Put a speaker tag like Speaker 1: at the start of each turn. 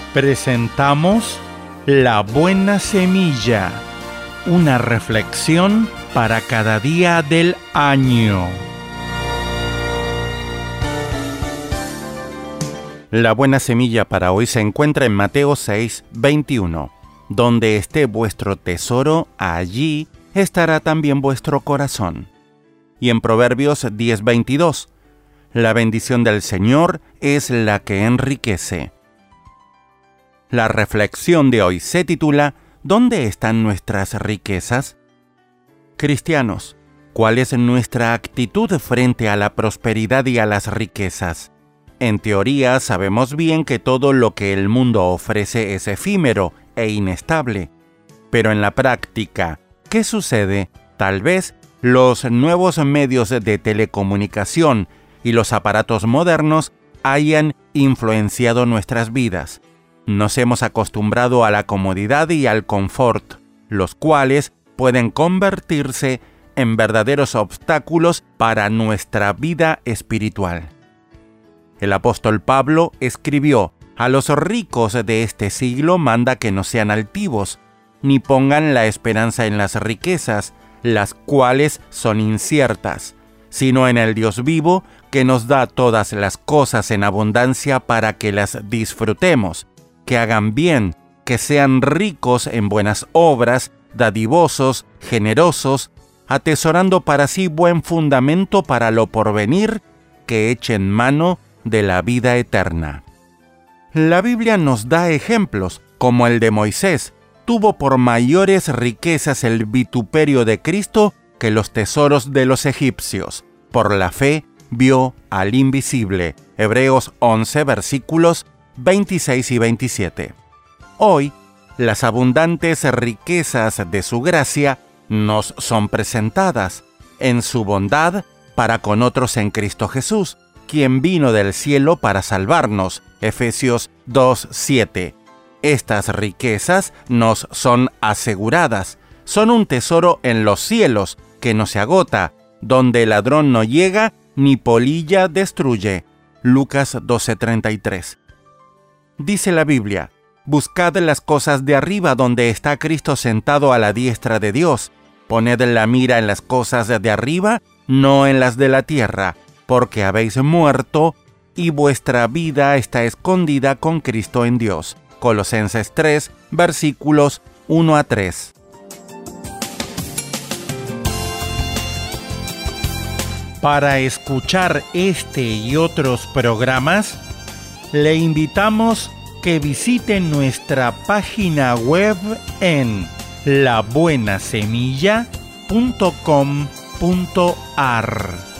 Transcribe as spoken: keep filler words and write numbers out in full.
Speaker 1: presentamos La Buena Semilla, una reflexión para cada día del año. La buena semilla para hoy se encuentra en Mateo seis, veintiuno. Donde esté vuestro tesoro, allí estará también vuestro corazón. Y en Proverbios diez, veintidós. La bendición del Señor es la que enriquece. La reflexión de hoy se titula ¿Dónde están nuestras riquezas? Cristianos, ¿cuál es nuestra actitud frente a la prosperidad y a las riquezas? En teoría sabemos bien que todo lo que el mundo ofrece es efímero e inestable. Pero en la práctica, ¿qué sucede? Tal vez los nuevos medios de telecomunicación y los aparatos modernos hayan influenciado nuestras vidas. Nos hemos acostumbrado a la comodidad y al confort, los cuales pueden convertirse en verdaderos obstáculos para nuestra vida espiritual. El apóstol Pablo escribió: a los ricos de este siglo manda que no sean altivos, ni pongan la esperanza en las riquezas, las cuales son inciertas, sino en el Dios vivo, que nos da todas las cosas en abundancia para que las disfrutemos, que hagan bien, que sean ricos en buenas obras, dadivosos, generosos, atesorando para sí buen fundamento para lo porvenir, que echen mano de la vida eterna. La Biblia nos da ejemplos, como el de Moisés. Tuvo por mayores riquezas el vituperio de Cristo que los tesoros de los egipcios. Por la fe vio al invisible. Hebreos once, versículos veintiséis y veintisiete. Hoy, las abundantes riquezas de su gracia nos son presentadas en su bondad para con otros en Cristo Jesús, quien vino del cielo para salvarnos. Efesios dos, siete. Estas riquezas nos son aseguradas. Son un tesoro en los cielos que no se agota, donde el ladrón no llega ni polilla destruye. Lucas doce, treinta y tres. Dice la Biblia: buscad las cosas de arriba, donde está Cristo sentado a la diestra de Dios. Poned la mira en las cosas de arriba, no en las de la tierra, porque habéis muerto y vuestra vida está escondida con Cristo en Dios. Colosenses tres, versículos uno a tres. Para escuchar este y otros programas, le invitamos que visite nuestra página web en la buena semilla punto com punto a r.